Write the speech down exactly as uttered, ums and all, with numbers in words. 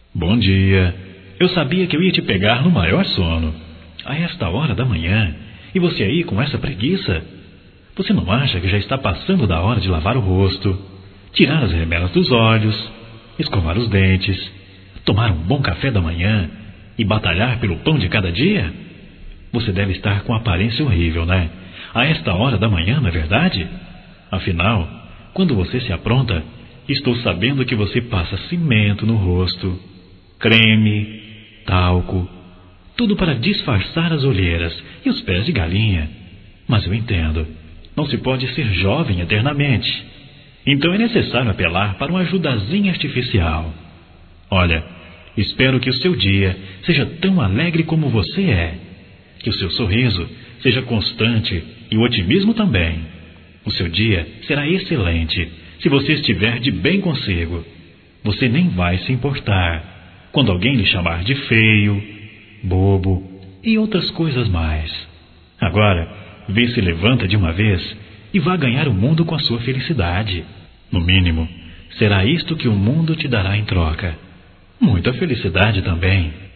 Bom dia. Eu sabia que eu ia te pegar no maior sono. A esta hora da manhã. E você aí com essa preguiça? Você não acha que já está passando da hora de lavar o rosto, tirar as remelas dos olhos, escovar os dentes, tomar um bom café da manhã e batalhar pelo pão de cada dia? Você deve estar com aparência horrível, né? A esta hora da manhã, não é verdade? Afinal, quando você se apronta, estou sabendo que você passa cimento no rosto, creme, talco, tudo para disfarçar as olheiras e os pés de galinha. Mas eu entendo, não se pode ser jovem eternamente. Então é necessário apelar para uma ajudazinha artificial. Olha, espero que o seu dia seja tão alegre como você é, que o seu sorriso seja constante e o otimismo também. O seu dia será excelente se você estiver de bem consigo. Você nem vai se importar quando alguém lhe chamar de feio, bobo e outras coisas mais. Agora, vê se levanta de uma vez e vá ganhar o mundo com a sua felicidade. No mínimo, será isto que o mundo te dará em troca. Muita felicidade também.